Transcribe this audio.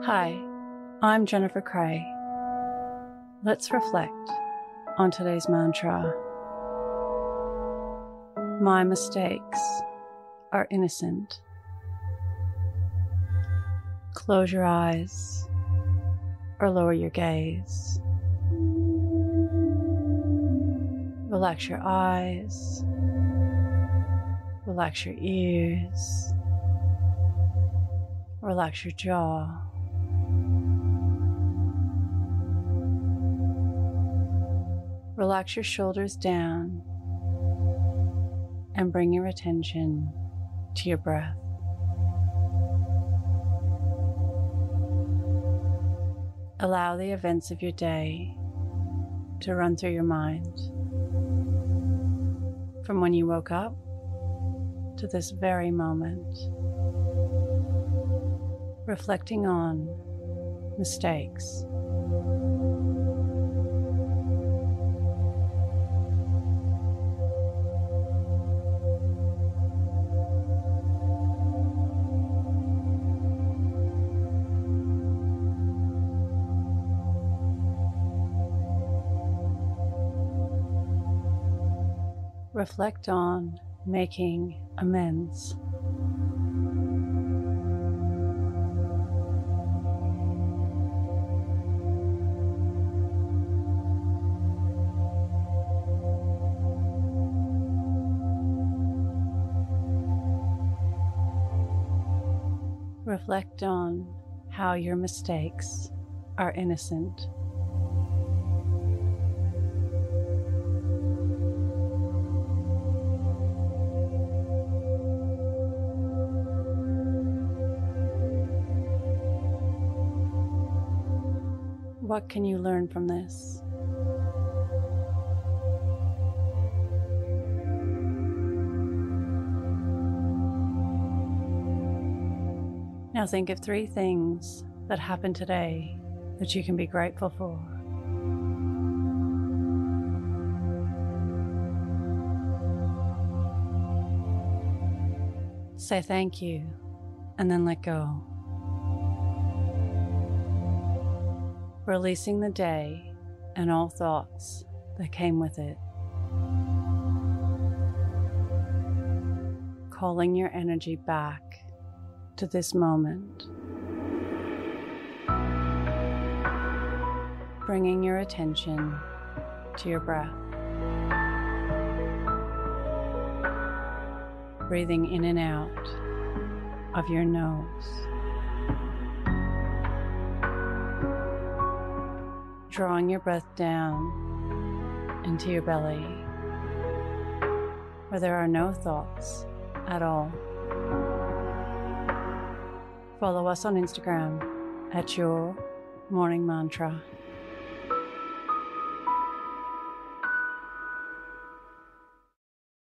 Hi, I'm Jennifer Cray. Let's reflect on today's mantra. My mistakes are innocent. Close your eyes or lower your gaze. Relax your eyes. Relax your ears. Relax your jaw. Relax your shoulders down and bring your attention to your breath. Allow the events of your day to run through your mind. From when you woke up to this very moment, reflecting on mistakes. Reflect on making amends. Reflect on how your mistakes are innocent. What can you learn from this? Now think of 3 things that happened today that you can be grateful for. Say thank you and then let go. Releasing the day and all thoughts that came with it. Calling your energy back to this moment. Bringing your attention to your breath. Breathing in and out of your nose. Drawing your breath down into your belly, where there are no thoughts at all. Follow us on Instagram at Your Morning Mantra.